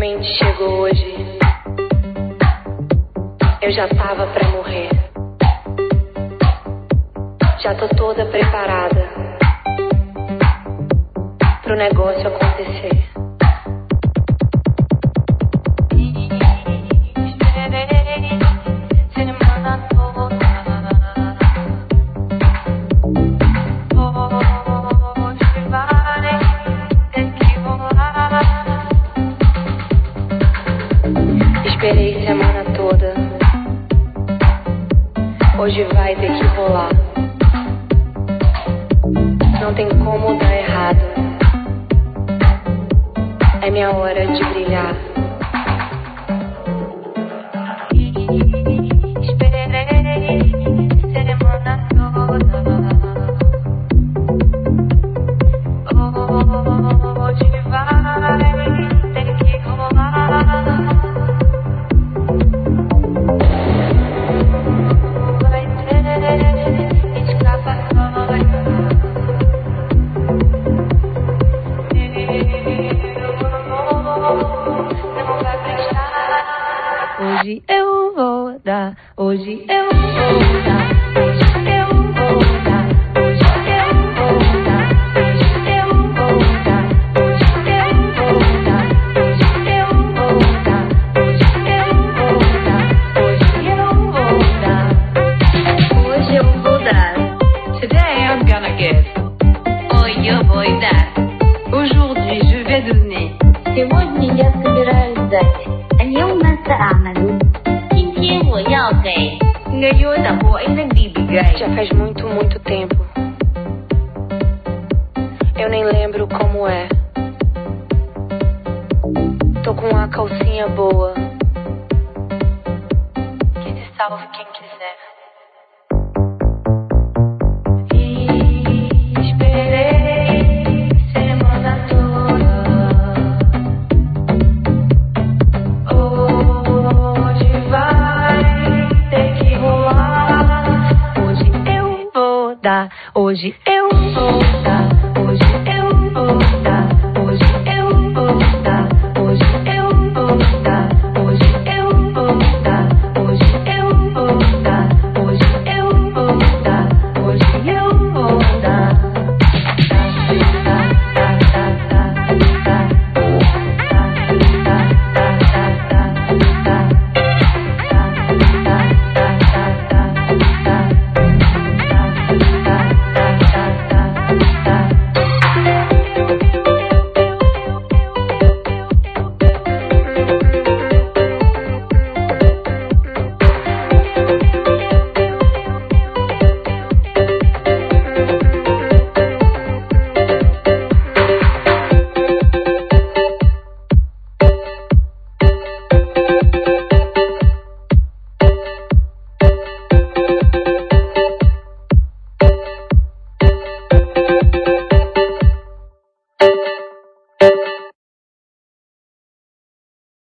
finalmente chegou hoje. Eu já tava pra morrer. Já tô toda preparada pro negócio acontecer. Esperei semana toda. Hoje vai ter que rolar. Não tem como dar errado. É minha hora de brilhar. Esperei semana toda. Hoje vai ter que rolar. Hoje eu vou dar, hoje eu vou dar, hoje eu vou dar, hoje eu vou dar, hoje eu vou dar, hoje eu vou dar, hoje eu vou dar, hoje eu vou dar, hoje eu vou dar, hoje eu vou dar. Today I'm gonna give. Hoje eu vou dar. Aujourd'hui je vais donner. Сегодня я собираюсь дать. اليوم سأعمل. 今天我要给. Ngayon ako ay nagbibigay. Já faz muito, muito tempo. Eu nem lembro como é. Tô com uma calcinha boa. Que se salve quem quiser. Esperei semana toda. Hoje vai ter que rolar. Hoje eu vou dar. Hoje eu